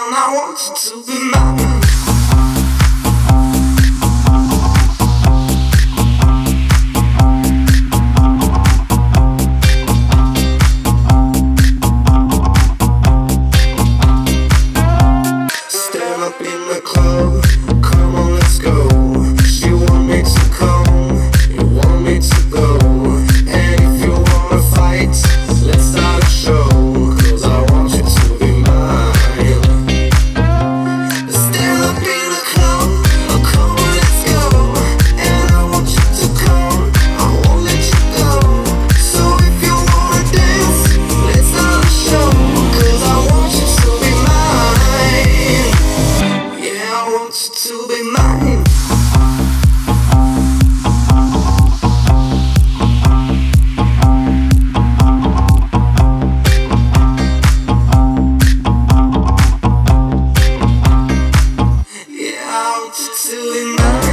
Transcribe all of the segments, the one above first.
and I want you to be mine. Stand up in the club, come on, let's go. She want me to come, you want me to go. And if you wanna fight, let's start a show, 'cause I want you to be mine. Stand up in the club, come on, let's go. And I want you to come, I won't let you go. So if you wanna dance, let's start a show, 'cause I want you to be mine. Yeah, I want you to be mine. Yeah, I want you to be mine.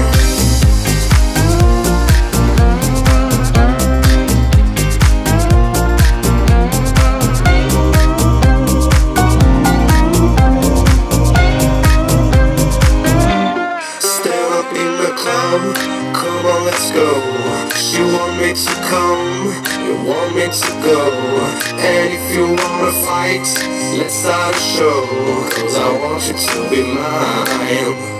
Stand up in the club, come on, let's go. She want me to come, you want me to go. And if you wanna fight, let's start a show, 'cause I want you to be mine.